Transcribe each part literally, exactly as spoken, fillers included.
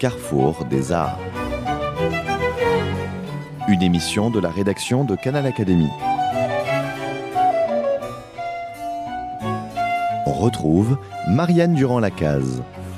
carrefour des arts. Une émission de la rédaction de Canal Académie. On retrouve Marianne Durand-Lacaze.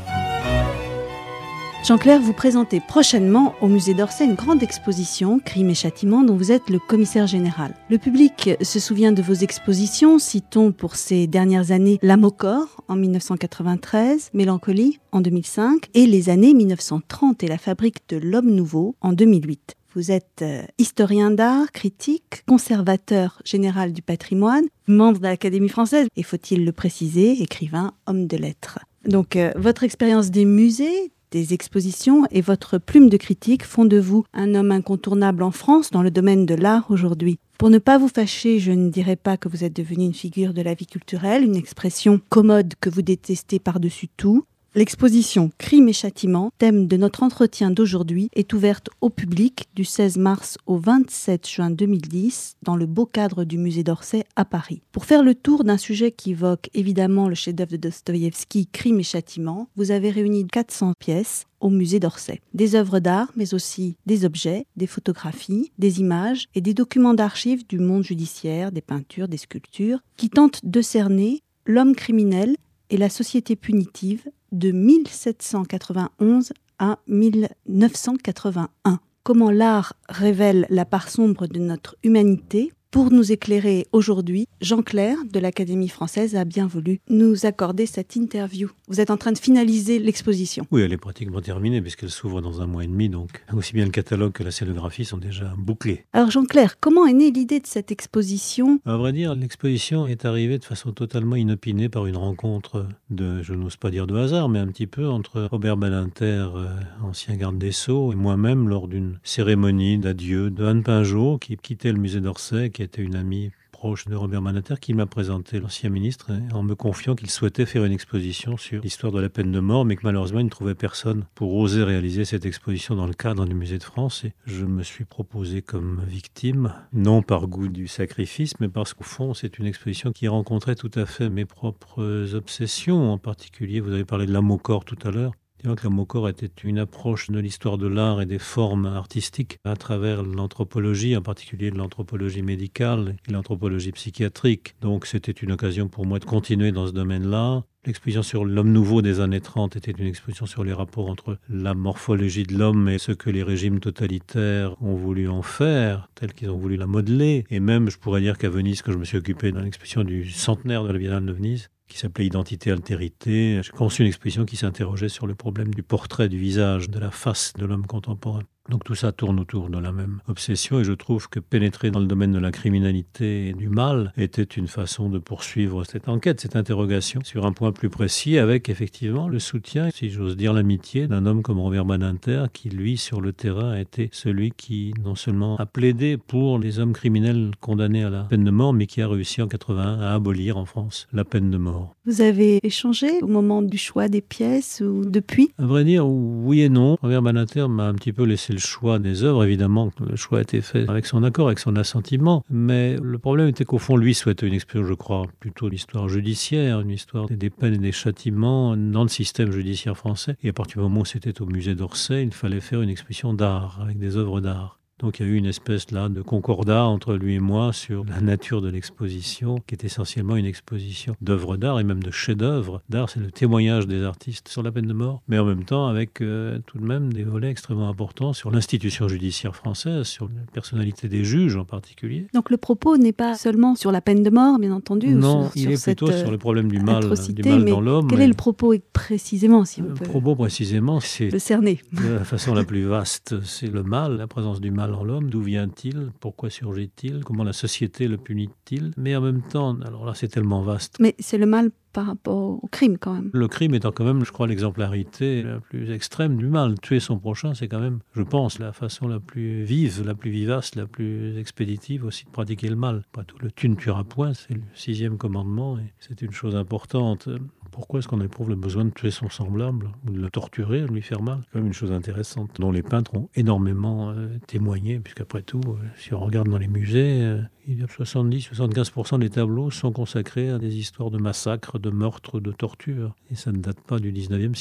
Jean-Claire, vous présentez prochainement au musée d'Orsay une grande exposition, Crimes et Châtiments, dont vous êtes le commissaire général. Le public se souvient de vos expositions, citons pour ces dernières années L'âme au corps en dix-neuf cent quatre-vingt-treize, Mélancolie en deux mille cinq et les années dix-neuf cent trente et la fabrique de l'homme nouveau en deux mille huit. Vous êtes euh, historien d'art, critique, conservateur général du patrimoine, membre de l'Académie française et, faut-il le préciser, écrivain, homme de lettres. Donc, euh, votre expérience des musées, des expositions et votre plume de critique font de vous un homme incontournable en France dans le domaine de l'art aujourd'hui. Pour ne pas vous fâcher, je ne dirais pas que vous êtes devenu une figure de la vie culturelle, une expression commode que vous détestez par-dessus tout. L'exposition Crimes et Châtiments, thème de notre entretien d'aujourd'hui, est ouverte au public du seize mars au vingt-sept juin deux mille dix dans le beau cadre du musée d'Orsay à Paris. Pour faire le tour d'un sujet qui évoque évidemment le chef-d'œuvre de Dostoïevski, Crimes et Châtiments, vous avez réuni quatre cents pièces au musée d'Orsay. Des œuvres d'art, mais aussi des objets, des photographies, des images et des documents d'archives du monde judiciaire, des peintures, des sculptures, qui tentent de cerner l'homme criminel et la société punitive de mille sept cent quatre-vingt-onze à mille neuf cent quatre-vingt-un. Comment l'art révèle la part sombre de notre humanité. Pour nous éclairer aujourd'hui, Jean-Claire de l'Académie française a bien voulu nous accorder cette interview. Vous êtes en train de finaliser l'exposition. Oui, elle est pratiquement terminée puisqu'elle s'ouvre dans un mois et demi, donc aussi bien le catalogue que la scénographie sont déjà bouclés. Alors Jean-Claire, comment est née l'idée de cette exposition ? À vrai dire, l'exposition est arrivée de façon totalement inopinée par une rencontre de, je n'ose pas dire de hasard, mais un petit peu entre Robert Badinter, euh, ancien garde des Sceaux, et moi-même lors d'une cérémonie d'adieu de Anne Pinjot qui quittait le musée d'Orsay, qui était une amie proche de Robert Badinter, qui m'a présenté l'ancien ministre en me confiant qu'il souhaitait faire une exposition sur l'histoire de la peine de mort, mais que malheureusement il ne trouvait personne pour oser réaliser cette exposition dans le cadre du musée de France. Et je me suis proposé comme victime, non par goût du sacrifice, mais parce qu'au fond c'est une exposition qui rencontrait tout à fait mes propres obsessions. En particulier, vous avez parlé de l'âme au corps tout à l'heure. Que l'âme au corps était une approche de l'histoire de l'art et des formes artistiques à travers l'anthropologie, en particulier de l'anthropologie médicale et l'anthropologie psychiatrique. Donc c'était une occasion pour moi de continuer dans ce domaine-là. L'exposition sur l'homme nouveau des années trente était une exposition sur les rapports entre la morphologie de l'homme et ce que les régimes totalitaires ont voulu en faire, tel qu'ils ont voulu la modeler. Et même, je pourrais dire qu'à Venise, que je me suis occupé dans l'exposition du centenaire de la Biennale de Venise, qui s'appelait Identité-altérité, j'ai conçu une exposition qui s'interrogeait sur le problème du portrait du visage, de la face de l'homme contemporain. Donc tout ça tourne autour de la même obsession et je trouve que pénétrer dans le domaine de la criminalité et du mal était une façon de poursuivre cette enquête, cette interrogation sur un point plus précis avec effectivement le soutien, si j'ose dire l'amitié, d'un homme comme Robert Badinter qui lui sur le terrain a été celui qui non seulement a plaidé pour les hommes criminels condamnés à la peine de mort mais qui a réussi en quatre-vingt-un à abolir en France la peine de mort. Vous avez échangé au moment du choix des pièces ou depuis ? À vrai dire, oui et non. Robert Badinter m'a un petit peu laissé le choix des œuvres. Évidemment, le choix a été fait avec son accord, avec son assentiment. Mais le problème était qu'au fond, lui souhaitait une expérience, je crois, plutôt l'histoire judiciaire, une histoire des peines et des châtiments dans le système judiciaire français. Et à partir du moment où c'était au musée d'Orsay, il fallait faire une exposition d'art, avec des œuvres d'art. Donc il y a eu une espèce là de concordat entre lui et moi sur la nature de l'exposition, qui est essentiellement une exposition d'œuvres d'art et même de chefs-d'œuvre. D'art, c'est le témoignage des artistes sur la peine de mort, mais en même temps avec euh, tout de même des volets extrêmement importants sur l'institution judiciaire française, sur la personnalité des juges en particulier. Donc le propos n'est pas seulement sur la peine de mort, bien entendu. Non, ou sur, il sur est cette, plutôt sur le problème du mal, atrocité, du mal mais dans l'homme. Quel est le propos précisément, si on Le peut propos précisément, c'est le cerner de la façon la plus vaste, c'est le mal, la présence du mal en l'homme. D'où vient-il ? Pourquoi surgit-il ? Comment la société le punit-il ? Mais en même temps, alors là c'est tellement vaste. Mais c'est le mal par rapport au crime quand même. Le crime étant quand même, je crois, l'exemplarité la plus extrême du mal. Tuer son prochain, c'est quand même, je pense, la façon la plus vive, la plus vivace, la plus expéditive aussi de pratiquer le mal. Pas tout le tu ne tueras point, c'est le sixième commandement et c'est une chose importante. Pourquoi est-ce qu'on éprouve le besoin de tuer son semblable ou de le torturer, de lui faire mal ? C'est quand même une chose intéressante dont les peintres ont énormément euh, témoigné, puisqu'après tout, euh, si on regarde dans les musées, euh, il y a soixante-dix à soixante-quinze pour cent des tableaux sont consacrés à des histoires de massacres, de meurtres, de tortures. Et ça ne date pas du dix-neuvième siècle.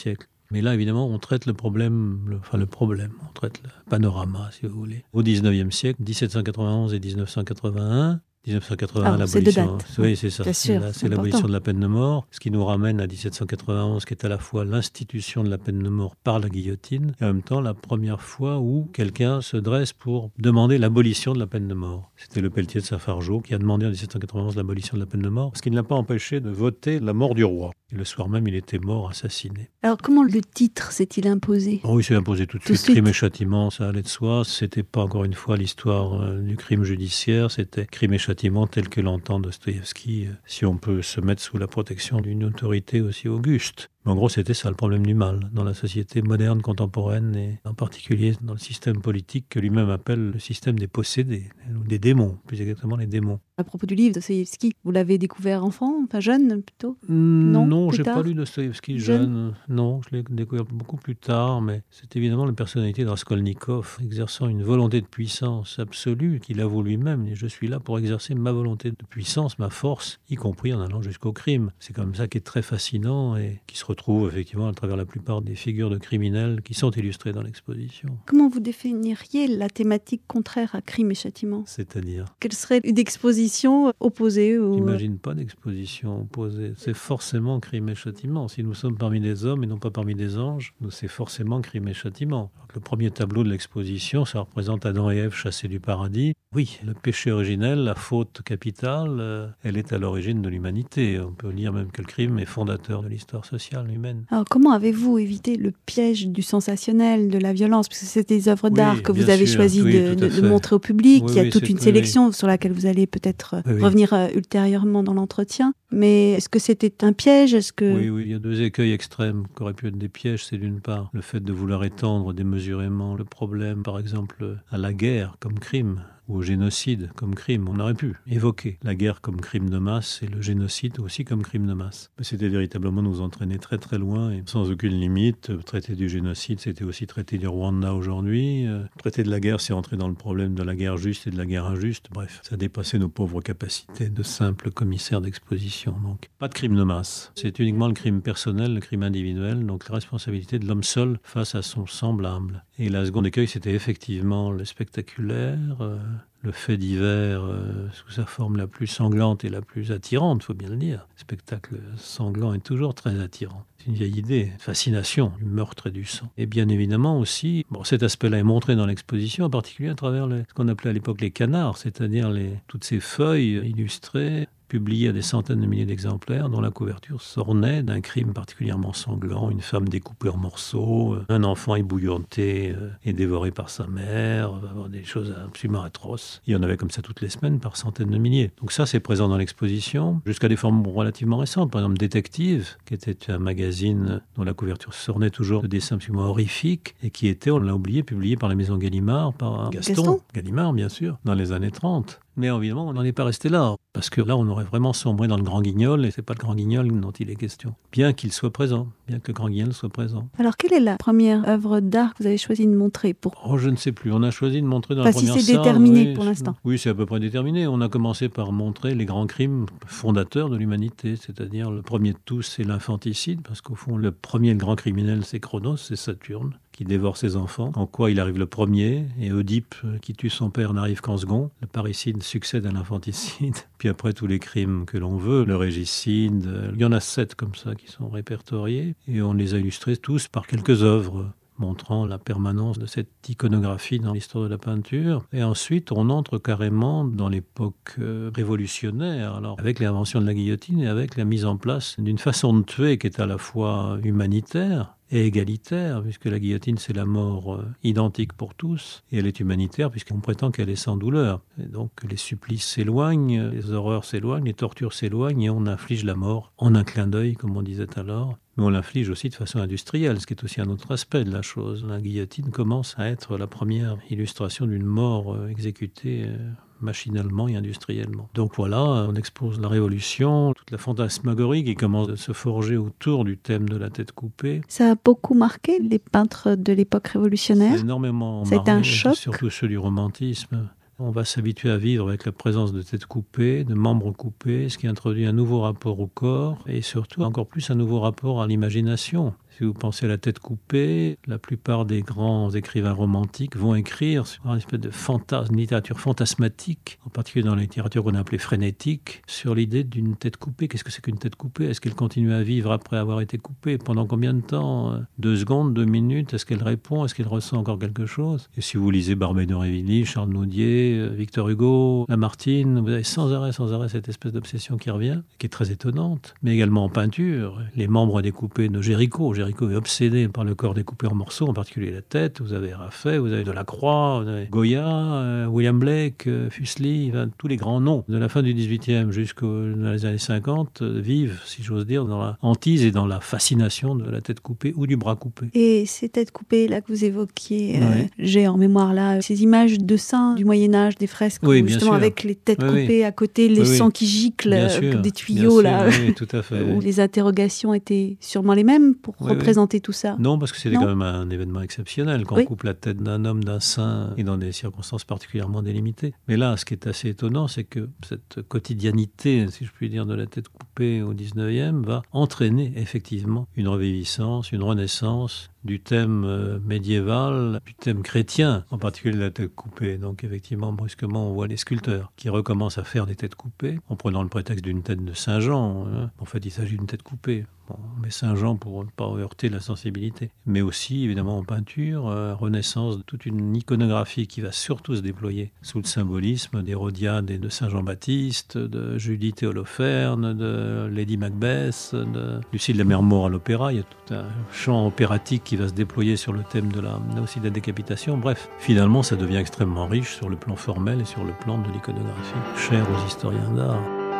Mais là, évidemment, on traite le problème, le, enfin le problème, on traite le panorama, si vous voulez. Au dix-neuvième siècle, dix-sept cent quatre-vingt-onze et dix-neuf cent quatre-vingt-un, dix-neuf cent quatre-vingt-un, ah, l'abolition. C'est oui, c'est ça. Bien c'est sûr, la, c'est c'est l'abolition de la peine de mort, ce qui nous ramène à dix-sept cent quatre-vingt-onze, qui est à la fois l'institution de la peine de mort par la guillotine, et en même temps la première fois où quelqu'un se dresse pour demander l'abolition de la peine de mort. C'était le Pelletier de Saint-Fargeau qui a demandé en dix-sept cent quatre-vingt-onze l'abolition de la peine de mort, ce qui ne l'a pas empêché de voter la mort du roi. Et le soir même, il était mort, assassiné. Alors, comment le titre s'est-il imposé ? Oh, il s'est imposé tout de Tout suite, de suite. crime et châtiment, ça allait de soi. C'était pas encore une fois l'histoire euh, du crime judiciaire, c'était crime et châtiment tel que l'entend Dostoïevski, euh, si on peut se mettre sous la protection d'une autorité aussi auguste. Mais en gros, c'était ça le problème du mal dans la société moderne, contemporaine, et en particulier dans le système politique que lui-même appelle le système des possédés, ou des démons, plus exactement les démons. À propos du livre de Dostoïevski, vous l'avez découvert enfant, enfin jeune plutôt ? Non, Non, j'ai plus pas tard lu Dostoïevski Jeune jeune. Non, je l'ai découvert beaucoup plus tard, mais c'est évidemment la personnalité de Raskolnikov, exerçant une volonté de puissance absolue qu'il avoue lui-même. Et je suis là pour exercer ma volonté de puissance, ma force, y compris en allant jusqu'au crime. C'est comme ça qui est très fascinant et qui se retrouve effectivement à travers la plupart des figures de criminels qui sont illustrées dans l'exposition. Comment vous définiriez la thématique contraire à crime et châtiment ? C'est-à-dire ? Quelle serait une exposition opposée ou... J'imagine pas d'exposition opposée. C'est forcément crime et châtiment. Si nous sommes parmi des hommes et non pas parmi des anges, nous c'est forcément crime et châtiment. Alors que le premier tableau de l'exposition, ça représente Adam et Ève chassés du paradis. Oui, le péché originel, la faute capitale, euh, elle est à l'origine de l'humanité. On peut dire même que le crime est fondateur de l'histoire sociale humaine. Alors, comment avez-vous évité le piège du sensationnel, de la violence ? Parce que c'est des œuvres Oui, d'art que vous bien avez sûr. choisi Oui, de, tout de, à de fait. montrer au public. Oui, Il y a oui, toute c'est- une oui, sélection sur laquelle vous allez peut-être euh, Oui, oui. revenir euh, ultérieurement dans l'entretien. Mais est-ce que c'était un piège ? Est-ce que... Oui, oui, il y a deux écueils extrêmes qui auraient pu être des pièges. C'est d'une part le fait de vouloir étendre démesurément le problème, par exemple, à la guerre comme crime, ou au génocide comme crime. On aurait pu évoquer la guerre comme crime de masse et le génocide aussi comme crime de masse. Mais c'était véritablement nous entraîner très très loin et sans aucune limite. Traiter du génocide, c'était aussi traiter du Rwanda aujourd'hui. Euh, traiter de la guerre, c'est entrer dans le problème de la guerre juste et de la guerre injuste. Bref, ça dépassait nos pauvres capacités de simples commissaires d'exposition. Donc, pas de crime de masse. C'est uniquement le crime personnel, le crime individuel, donc la responsabilité de l'homme seul face à son semblable. Et la seconde écueil, c'était effectivement le spectaculaire, euh, le fait divers euh, sous sa forme la plus sanglante et la plus attirante, il faut bien le dire. Le spectacle sanglant est toujours très attirant. C'est une vieille idée, une fascination du meurtre et du sang. Et bien évidemment aussi, bon, cet aspect-là est montré dans l'exposition, en particulier à travers les, ce qu'on appelait à l'époque les canards, c'est-à-dire les, toutes ces feuilles illustrées, publié à des centaines de milliers d'exemplaires, dont la couverture s'ornait d'un crime particulièrement sanglant, une femme découpée en morceaux, un enfant ébouillanté euh, et dévoré par sa mère, euh, des choses absolument atroces. Il y en avait comme ça toutes les semaines par centaines de milliers. Donc ça, c'est présent dans l'exposition, jusqu'à des formes relativement récentes. Par exemple, Détective, qui était un magazine dont la couverture s'ornait toujours de dessins absolument horrifiques, et qui était, on l'a oublié, publié par la maison Gallimard, par Gaston, Gaston Gallimard, bien sûr, dans les années trente. Mais évidemment, on n'en est pas resté là, parce que là, on aurait vraiment sombré dans le Grand Guignol, et c'est pas le Grand Guignol dont il est question. Bien qu'il soit présent, bien que le Grand Guignol soit présent. Alors, quelle est la première œuvre d'art que vous avez choisi de montrer pour... Oh, je ne sais plus. On a choisi de montrer dans Enfin, la première salle... si c'est déterminé oui, pour l'instant. Oui, c'est à peu près déterminé. On a commencé par montrer les grands crimes fondateurs de l'humanité, c'est-à-dire le premier de tous, c'est l'infanticide, parce qu'au fond, le premier grand criminel, c'est Chronos, c'est Saturne, qui dévore ses enfants, en quoi il arrive le premier, et Oedipe, qui tue son père, n'arrive qu'en second. Le parricide succède à l'infanticide. Puis après, tous les crimes que l'on veut, le régicide, il y en a sept comme ça qui sont répertoriés, et on les a illustrés tous par quelques œuvres montrant la permanence de cette iconographie dans l'histoire de la peinture. Et ensuite, on entre carrément dans l'époque euh, révolutionnaire, alors avec l'invention de la guillotine et avec la mise en place d'une façon de tuer qui est à la fois humanitaire et égalitaire, puisque la guillotine, c'est la mort euh, identique pour tous, et elle est humanitaire, puisqu'on prétend qu'elle est sans douleur. Et donc, les supplices s'éloignent, les horreurs s'éloignent, les tortures s'éloignent, et on inflige la mort en un clin d'œil, comme on disait alors. Mais on l'inflige aussi de façon industrielle, ce qui est aussi un autre aspect de la chose. La guillotine commence à être la première illustration d'une mort euh, exécutée euh, machinalement et industriellement. Donc voilà, on expose la révolution, toute la fantasmagorie qui commence à se forger autour du thème de la tête coupée. Ça a beaucoup marqué les peintres de l'époque révolutionnaire. C'est énormément C'est marqué, un choc. surtout ceux du romantisme. On va s'habituer à vivre avec la présence de têtes coupées, de membres coupés, ce qui introduit un nouveau rapport au corps et surtout encore plus un nouveau rapport à l'imagination. Si vous pensez à la tête coupée, la plupart des grands écrivains romantiques vont écrire sur une espèce de fantasme, une littérature fantasmatique, en particulier dans la littérature qu'on a appelée frénétique, sur l'idée d'une tête coupée. Qu'est-ce que c'est qu'une tête coupée? Est-ce qu'elle continue à vivre après avoir été coupée? Pendant combien de temps? Deux secondes, deux minutes? Est-ce qu'elle répond? Est-ce qu'elle ressent encore quelque chose? Et si vous lisez Barbey d'Aurevilly, Charles Nodier, Victor Hugo, Lamartine, vous avez sans arrêt, sans arrêt cette espèce d'obsession qui revient, qui est très étonnante. Mais également en peinture, les membres découpés de Géricault. Géricault est obsédé par le corps découpé en morceaux, en particulier la tête. Vous avez Raphaël, vous avez Delacroix, vous avez Goya, euh, William Blake, euh, Fuseli, enfin, tous les grands noms de la fin du dix-huitième jusqu'aux les années cinquante euh, vivent, si j'ose dire, dans la hantise et dans la fascination de la tête coupée ou du bras coupé. Et ces têtes coupées là que vous évoquiez, Oui. euh, j'ai en mémoire là ces images de saints du Moyen-Âge, des fresques, Oui, où, bien justement sûr. avec les têtes Oui, coupées oui. à côté, les Oui, oui. sangs qui giclent, Bien euh, sûr, comme des bien tuyaux sûr, là, oui, tout à fait. où Oui. les interrogations étaient sûrement les mêmes pour Oui, représenter tout ça. Non, parce que c'était Non. quand même un événement exceptionnel quand Oui. on coupe la tête d'un homme, d'un saint, et dans des circonstances particulièrement délimitées. Mais là, ce qui est assez étonnant, c'est que cette quotidianité, si je puis dire, de la tête coupée au dix-neuvième va entraîner effectivement une reviviscence, une renaissance du thème euh, médiéval, du thème chrétien, en particulier de la tête coupée. Donc effectivement, brusquement, on voit les sculpteurs qui recommencent à faire des têtes coupées, en prenant le prétexte d'une tête de Saint Jean. Hein. En fait, il s'agit d'une tête coupée. Bon, mais Saint Jean pour ne pas heurter la sensibilité. Mais aussi, évidemment, en peinture, euh, renaissance de toute une iconographie qui va surtout se déployer sous le symbolisme d'Hérodiade et de Saint Jean-Baptiste, de Judith et Holoferne, de Lady Macbeth, de Lucille la Mère-Mort à l'opéra. Il y a tout un champ opératique qui va se déployer sur le thème de la, là aussi de la décapitation. Bref, finalement, ça devient extrêmement riche sur le plan formel et sur le plan de l'iconographie, cher aux historiens d'art.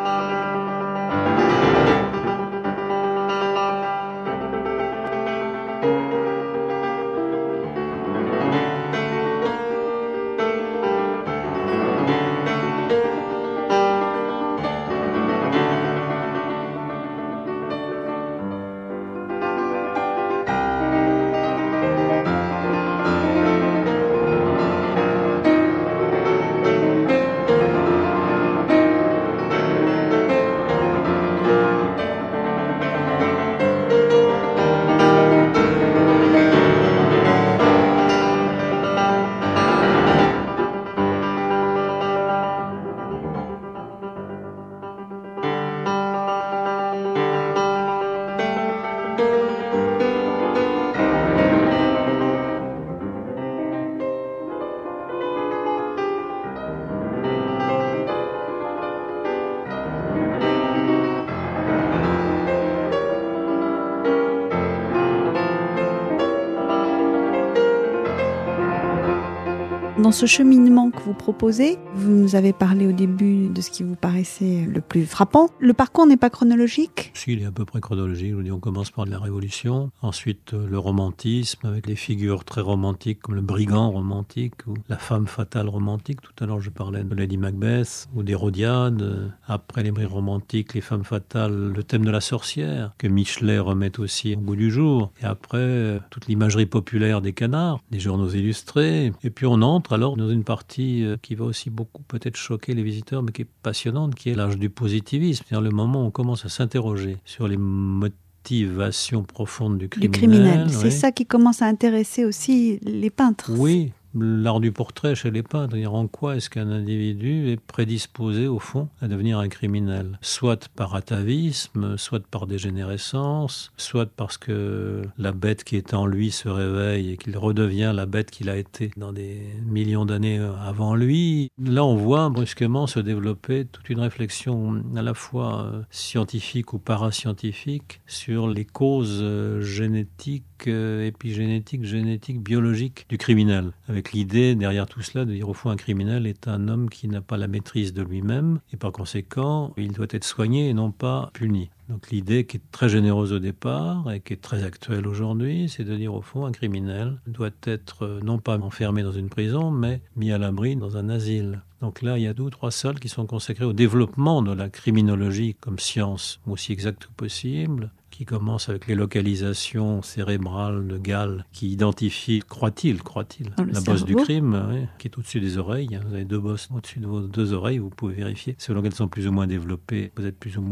Dans ce cheminement que vous proposez, vous nous avez parlé au début de ce qui vous paraissait le plus frappant. Le parcours n'est pas chronologique ? Si, il est à peu près chronologique. Je vous dis, on commence par la Révolution, ensuite euh, le romantisme, avec des figures très romantiques comme le brigand romantique ou la femme fatale romantique. Tout à l'heure, je parlais de Lady Macbeth ou d'Hérodiade. Après les brigands romantiques, les femmes fatales, le thème de la sorcière, que Michelet remet aussi au goût du jour. Et après, euh, toute l'imagerie populaire des canards, des journaux illustrés. Et puis on entre alors dans une partie euh, qui va aussi beaucoup peut-être choquer les visiteurs, mais qui est passionnante, qui est l'âge du positivisme. C'est-à-dire le moment où on commence à s'interroger sur les motivations profondes du criminel. Du criminel, oui. c'est ça qui commence à intéresser aussi les peintres. Oui, l'art du portrait chez les peintres, c'est-à-dire en quoi est-ce qu'un individu est prédisposé au fond à devenir un criminel, soit par atavisme, soit par dégénérescence, soit parce que la bête qui est en lui se réveille et qu'il redevient la bête qu'il a été dans des millions d'années avant lui. Là, on voit brusquement se développer toute une réflexion à la fois scientifique ou parascientifique sur les causes génétiques, épigénétiques, génétiques, biologiques du criminel, avec l'idée derrière tout cela de dire au fond un criminel est un homme qui n'a pas la maîtrise de lui-même et par conséquent il doit être soigné et non pas puni. Donc l'idée qui est très généreuse au départ et qui est très actuelle aujourd'hui, c'est de dire au fond un criminel doit être non pas enfermé dans une prison mais mis à l'abri dans un asile. Donc là, il y a deux ou trois salles qui sont consacrées au développement de la criminologie comme science aussi exacte que possible, qui commence avec les localisations cérébrales de Gall, qui identifie, croit-il, croit-il, Dans le la bosse du cerveau. crime, oui, qui est au-dessus des oreilles. Vous avez deux bosses au-dessus de vos deux oreilles, vous pouvez vérifier. Selon qu'elles sont plus ou moins développées, vous êtes plus ou moins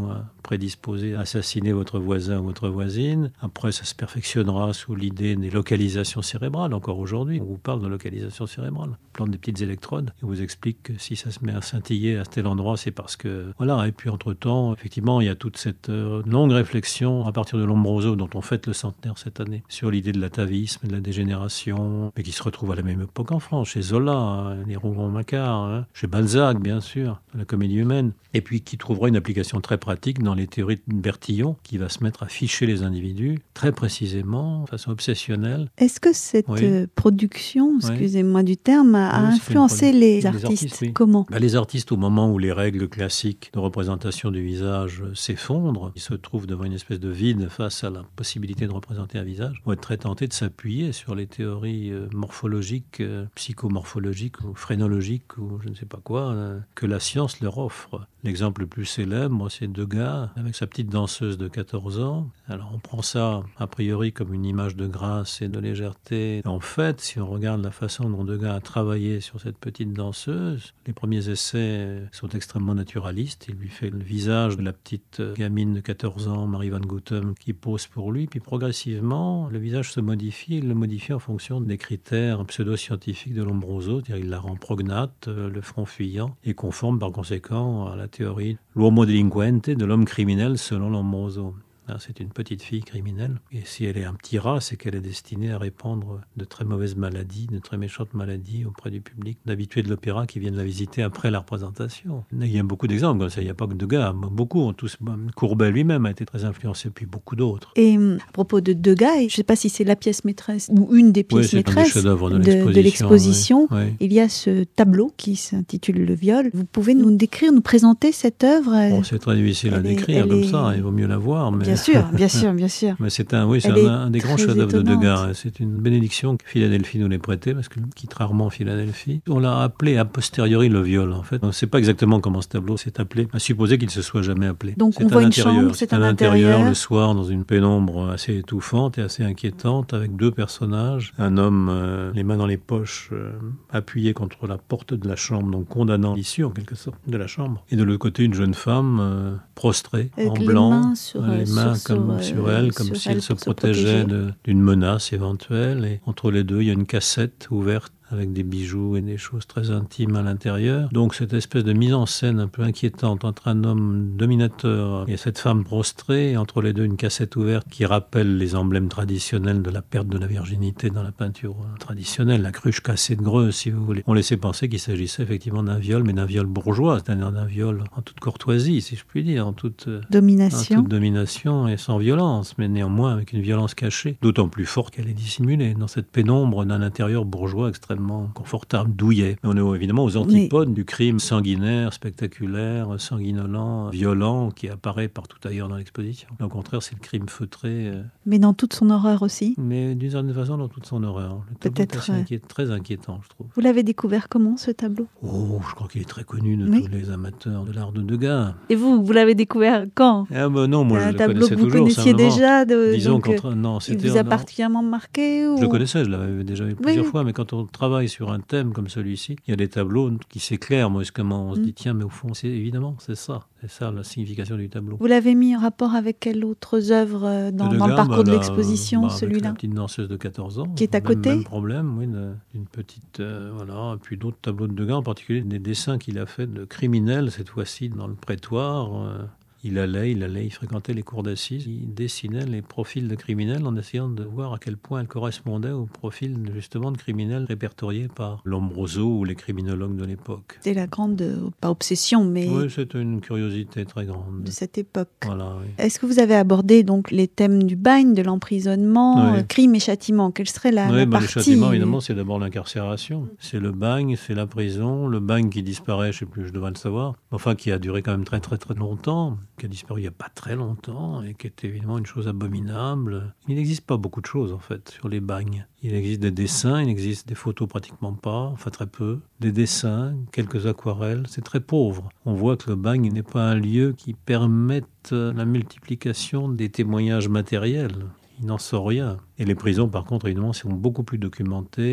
prédisposé à assassiner votre voisin ou votre voisine. Après, ça se perfectionnera sous l'idée des localisations cérébrales. Encore aujourd'hui, on vous parle de localisation cérébrale. On plante des petites électrodes et on vous explique que si ça se met à scintiller à tel endroit, c'est parce que... Voilà. Et puis, entre-temps, effectivement, il y a toute cette euh, longue réflexion à partir de Lombroso, dont on fête le centenaire cette année, sur l'idée de l'atavisme et de la dégénération, mais qui se retrouve à la même époque en France, chez Zola, hein, les Rougon-Macquart, hein, chez Balzac, bien sûr, la comédie humaine, et puis qui trouvera une application très pratique dans les théories de Bertillon, qui va se mettre à ficher les individus très précisément, de façon obsessionnelle. Est-ce que cette oui. production, excusez-moi oui. du terme, a oui, influencé les, les artistes, artistes oui. Comment bah, Les artistes, au moment où les règles classiques de représentation du visage s'effondrent, ils se trouvent devant une espèce de vide face à la possibilité de représenter un visage, vont être très tentés de s'appuyer sur les théories morphologiques, psychomorphologiques ou phrénologiques ou je ne sais pas quoi, que la science leur offre. L'exemple le plus célèbre, c'est Degas, avec sa petite danseuse de quatorze ans. Alors on prend ça, a priori, comme une image de grâce et de légèreté. En fait, si on regarde la façon dont Degas a travaillé sur cette petite danseuse, les premiers essais sont extrêmement naturalistes. Il lui fait le visage de la petite gamine de quatorze ans, Marie Van Goutem, qui pose pour lui. Puis progressivement, le visage se modifie. Il le modifie en fonction des critères pseudo-scientifiques de Lombroso. C'est-à-dire il la rend prognate, le front fuyant, et conforme par conséquent à la théorie l'uomo delinquente, de l'homme criminel selon Lombroso. C'est une petite fille criminelle. Et si elle est un petit rat, c'est qu'elle est destinée à répandre de très mauvaises maladies, de très méchantes maladies auprès du public, d'habitués de l'opéra qui viennent la visiter après la représentation. Il y a beaucoup d'exemples comme ça. Il n'y a pas que Degas. Beaucoup ont tous... Courbet lui-même a été très influencé, puis beaucoup d'autres. Et à propos de Degas, je ne sais pas si c'est la pièce maîtresse ou une des pièces oui, maîtresses de, de l'exposition. De l'exposition. Oui, oui. Il y a ce tableau qui s'intitule Le Viol. Vous pouvez nous décrire, nous présenter cette œuvre? Bon, c'est très difficile à décrire comme est... ça. Il vaut mieux la voir. Mais... Bien sûr, bien sûr, bien sûr. Mais c'est un, oui, c'est un, un des grands chefs-d'œuvre de Degas. C'est une bénédiction que Philadelphie nous l'ait prêtée, parce qu'il quitte rarement Philadelphie. On l'a appelé a posteriori le viol, en fait. On ne sait pas exactement comment ce tableau s'est appelé, à supposer qu'il ne se soit jamais appelé. Donc c'est on voit une intérieur. chambre, c'est à un l'intérieur, intérieur. le soir, dans une pénombre assez étouffante et assez inquiétante, avec deux personnages. Un homme, euh, les mains dans les poches, euh, appuyé contre la porte de la chambre, donc condamnant l'issue, en quelque sorte, de la chambre. Et de l'autre côté, une jeune femme euh, prostrée, avec en les blanc, mains sur, les mains sur, comme sur, sur elle, comme sur si elle elle se pour protégeait se de, d'une menace éventuelle. Et entre les deux, il y a une cassette ouverte avec des bijoux et des choses très intimes à l'intérieur. Donc cette espèce de mise en scène un peu inquiétante entre un homme dominateur et cette femme prostrée, et entre les deux une cassette ouverte qui rappelle les emblèmes traditionnels de la perte de la virginité dans la peinture traditionnelle, la cruche cassée de Greuze, si vous voulez. On laissait penser qu'il s'agissait effectivement d'un viol, mais d'un viol bourgeois, c'est-à-dire d'un viol en toute courtoisie, si je puis dire, en toute domination, en toute domination et sans violence, mais néanmoins avec une violence cachée, d'autant plus forte qu'elle est dissimulée dans cette pénombre d'un intérieur bourgeois extrêmement confortable, douillet. On est évidemment aux antipodes Mais... du crime sanguinaire, spectaculaire, sanguinolent, violent, qui apparaît partout ailleurs dans l'exposition. Au contraire, c'est le crime feutré. Euh... Mais dans toute son horreur aussi. Mais d'une certaine façon, dans toute son horreur. Le tableau Peut-être, est assez inquiét... très inquiétant, je trouve. Vous l'avez découvert comment, ce tableau? Oh, je crois qu'il est très connu de oui. tous les amateurs de l'art de Degas. Et vous, vous l'avez découvert quand? Ah ben non, moi un je le tableau connaissais que vous toujours. connaissiez déjà de... Disons donc, qu'entre... non, c'était il vous a non. particulièrement marqué ou... Je le connaissais, je l'avais déjà vu plusieurs oui. fois, mais quand on travaille sur un thème comme celui-ci, il y a des tableaux qui s'éclairent brusquement. On mm. se dit, tiens, mais au fond, c'est évidemment, c'est ça. C'est ça la signification du tableau. Vous l'avez mis en rapport avec quelles autres œuvres dans, dans le parcours bah, de l'exposition, bah, celui-là? La petite danseuse de quatorze ans. Qui est à même, côté. Même problème, oui, d'une petite... Euh, voilà, et puis d'autres tableaux de Degas, en particulier des dessins qu'il a fait de criminels, cette fois-ci dans le prétoire. Euh, Il allait, il allait, il fréquentait les cours d'assises, il dessinait les profils de criminels en essayant de voir à quel point elles correspondaient au profil justement de criminels répertoriés par Lombroso ou les criminologues de l'époque. C'était la grande, pas obsession, mais... Oui, c'était une curiosité très grande. De cette époque. Voilà, oui. Est-ce que vous avez abordé donc les thèmes du bagne, de l'emprisonnement, oui. euh, crime et châtiment? Quelle serait la, oui, la bah, partie? Le châtiment, évidemment, c'est d'abord l'incarcération. C'est le bagne, c'est la prison. Le bagne qui disparaît, je ne sais plus, je devrais le savoir. Enfin, qui a duré quand même très très très longtemps, qui a disparu il n'y a pas très longtemps et qui est évidemment une chose abominable. Il n'existe pas beaucoup de choses en fait sur les bagnes. Il existe des dessins, il existe des photos pratiquement pas, enfin très peu, des dessins, quelques aquarelles, c'est très pauvre. On voit que le bagne n'est pas un lieu qui permette la multiplication des témoignages matériels. Il n'en sort rien. Et les prisons par contre évidemment sont beaucoup plus documentées,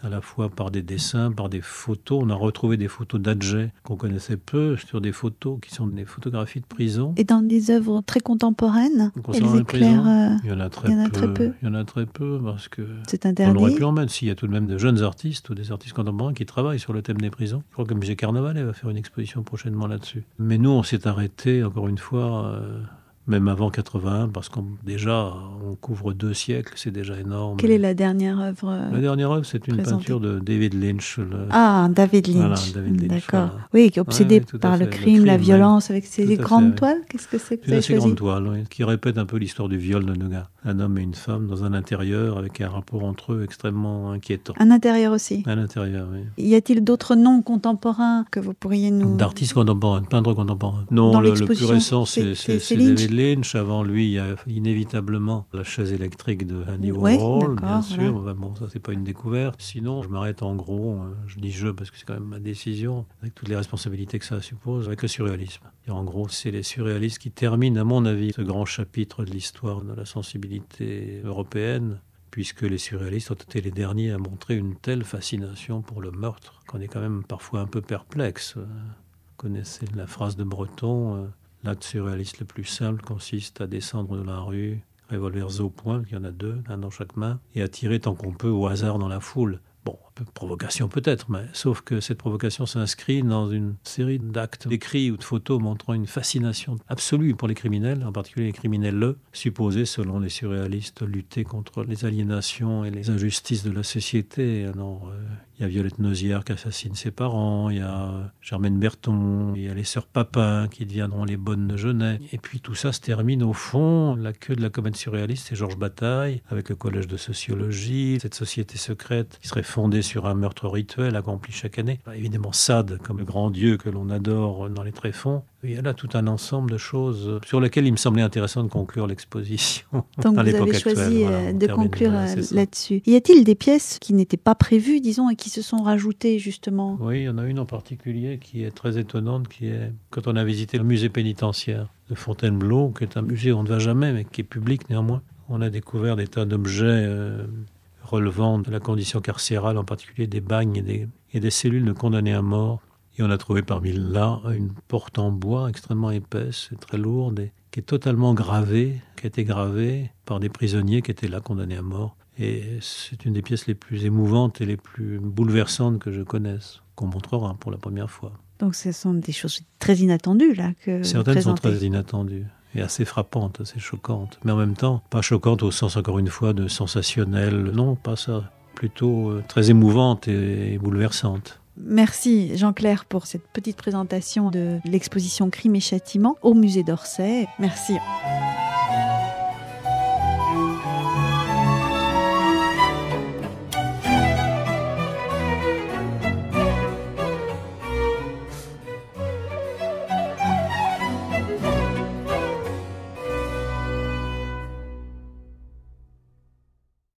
à la fois par des dessins, par des photos. On a retrouvé des photos d'Adjay qu'on connaissait peu sur des photos qui sont des photographies de prison. Et dans des œuvres très contemporaines, concernant elles les prisons, éclairent, euh, il y en a très il y en a peu. très peu. Il y en a très peu parce que c'est on interdit. aurait pu en mettre. S'il y a tout de même de jeunes artistes ou des artistes contemporains qui travaillent sur le thème des prisons. Je crois que le musée Carnavalet va faire une exposition prochainement là-dessus. Mais nous, on s'est arrêté, encore une fois, euh, même avant quatre-vingt-un, parce qu'on déjà, on couvre deux siècles, c'est déjà énorme. Quelle est la dernière œuvre euh, La dernière œuvre, c'est une présentée peinture de David Lynch. Le... Ah, David Lynch. Voilà, David Lynch, D'accord. voilà. Oui, qui est obsédé Ouais, oui, tout à par fait. le Le crime, crime, la ouais. violence, avec ses Tout à grandes fait, oui. toiles. Qu'est-ce que c'est que C'est vous une avez assez choisi? grande toile, oui, qui répète un peu l'histoire du viol de deux gars. Un homme et une femme dans un intérieur avec un rapport entre eux extrêmement inquiétant. Un intérieur aussi. À l'intérieur, oui. Y a-t-il d'autres noms contemporains que vous pourriez nous... D'artistes contemporains, de peintres contemporains. Non, Dans le, le plus l'exposition, récent, c'est- c'est, c'est- c'est, c'est c'est Lynch. David Lynch. Avant lui, il y a inévitablement la chaise électrique de Andy Ouais, Warhol, d'accord, bien sûr. voilà. Bah, bon, ça, c'est pas une découverte. Sinon, je m'arrête en gros, euh, je dis je parce que c'est quand même ma décision, avec toutes les responsabilités que ça suppose, avec le surréalisme. Et en gros, c'est les surréalistes qui terminent, à mon avis, ce grand chapitre de l'histoire de la sensibilité européenne, puisque les surréalistes ont été les derniers à montrer une telle fascination pour le meurtre qu'on est quand même parfois un peu perplexe. Vous connaissez la phrase de Breton, euh, l'acte surréaliste le plus simple consiste à descendre de la rue, revolvers au poing, il y en a deux, un dans chaque main, et à tirer tant qu'on peut au hasard dans la foule. Bon, un peu de provocation peut-être, mais sauf que cette provocation s'inscrit dans une série d'actes d'écrits ou de photos montrant une fascination absolue pour les criminels, en particulier les criminels supposés, selon les surréalistes, lutter contre les aliénations et les injustices de la société. Alors, euh, il y a Violette Nozière qui assassine ses parents, il y a Germaine Berton, il y a les sœurs Papin qui deviendront les bonnes de Genet. Et puis tout ça se termine au fond, la queue de la comédie surréaliste, c'est Georges Bataille, avec le collège de sociologie, cette société secrète qui serait fondée sur un meurtre rituel accompli chaque année. Évidemment Sade, comme le grand dieu que l'on adore dans les tréfonds. Il y a là tout un ensemble de choses sur lesquelles il me semblait intéressant de conclure l'exposition. Donc à vous l'époque avez actuelle. choisi Voilà, euh, on de termine, conclure voilà, euh, c'est ça. là-dessus. Y a-t-il des pièces qui n'étaient pas prévues, disons, et qui se sont rajoutées justement? Oui, il y en a une en particulier qui est très étonnante, qui est quand on a visité le musée pénitentiaire de Fontainebleau, qui est un musée où on ne va jamais, mais qui est public néanmoins. On a découvert des tas d'objets euh, relevant de la condition carcérale, en particulier des bagnes et des, et des cellules de condamnés à mort. Et on a trouvé parmi là une porte en bois extrêmement épaisse et très lourde, et qui est totalement gravée, qui a été gravée par des prisonniers qui étaient là condamnés à mort. Et c'est une des pièces les plus émouvantes et les plus bouleversantes que je connaisse, qu'on montrera pour la première fois. Donc ce sont des choses très inattendues là que Certaines vous sont présentez. très inattendues et assez frappantes, assez choquantes. Mais en même temps, pas choquantes au sens, encore une fois, de sensationnel. Non, pas ça. Plutôt euh, très émouvantes et, et bouleversantes. Merci Jean-Clair pour cette petite présentation de l'exposition Crime et Châtiment au musée d'Orsay. Merci.